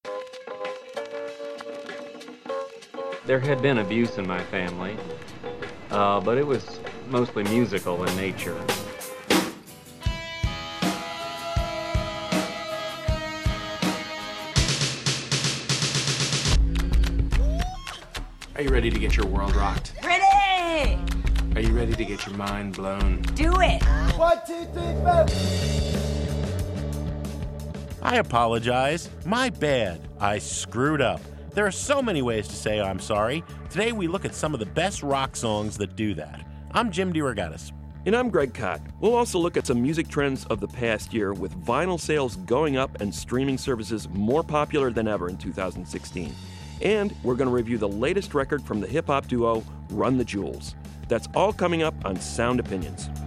There had been abuse in my family, but it was mostly musical in nature. Are you ready to get your world rocked? Ready! Are you ready to get your mind blown? Do it! 1, 2, 3, 4. I apologize. My bad. I screwed up. There are so many ways to say I'm sorry. Today we look at some of the best rock songs that do that. I'm Jim DeRogatis. And I'm Greg Kot. We'll also look at some music trends of the past year, with vinyl sales going up and streaming services more popular than ever in 2016. And we're going to review the latest record from the hip-hop duo Run the Jewels. That's all coming up on Sound Opinions.